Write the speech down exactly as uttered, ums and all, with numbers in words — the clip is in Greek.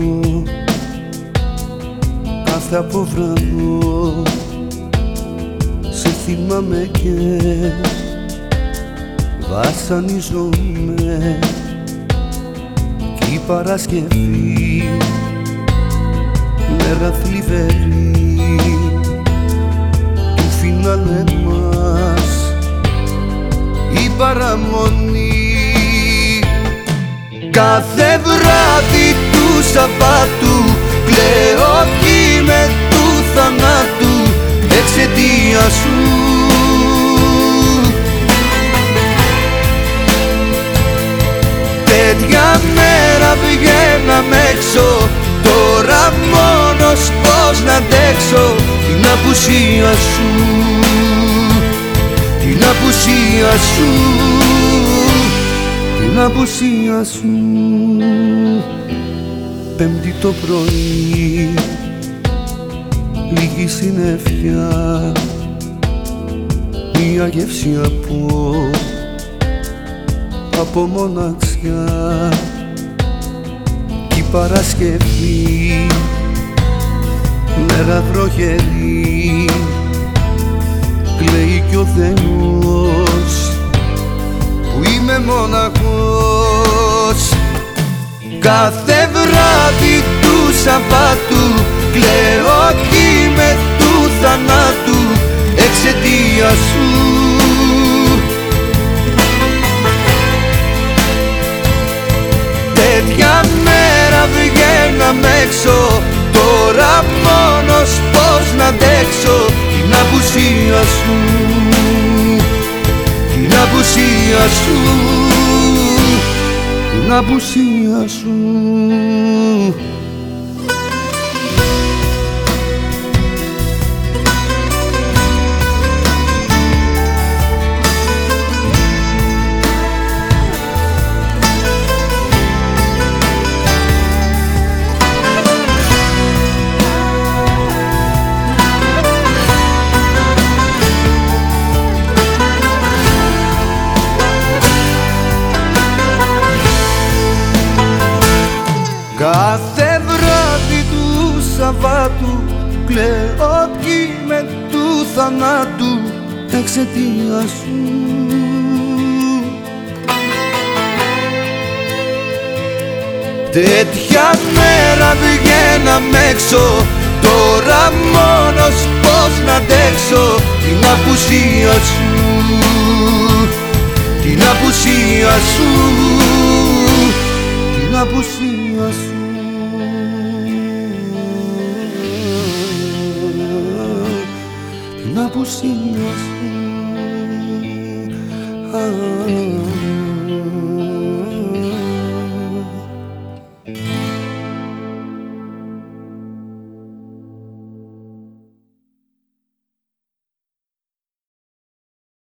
κάθε αποβραδό σε θυμάμαι και βασανίζομαι. Κι η Παρασκευή, μέρα θλιβερή του φινάλε μας, η παραμονή. Κάθε βράδυ του Σαββάτου κλαίω κι με του θανάτου εξαιτίας σου. Τέτοια μέρα βγαίναμε έξω, τώρα μόνος πώς να αντέξω την απουσία σου, την απουσία σου, την απουσία σου. Πέμπτη το πρωί, λίγη συννεφιά, μια γεύση από, από μοναξιά. Κι η Παρασκευή, μέρα βροχερή, κλαίει κι ο Θεός που είμαι μοναχός. Κάθε βράδυ του Σαββάτου κλαίω κι με του θανάτου εξαιτίας σου. Τέτοια μέρα βγαίναμε έξω, τώρα μόνος πώς να αντέξω την απουσία σου, την απουσία σου, την απουσία σου. Κάθε βράδυ του Σαββάτου κλαίω κι με του θανάτου εξαιτίας σου. Τέτοια μέρα βγαίναμε έξω, τώρα μόνος πώς να αντέξω την απουσία σου, την απουσία σου, την απουσία σου. Την απουσία σου.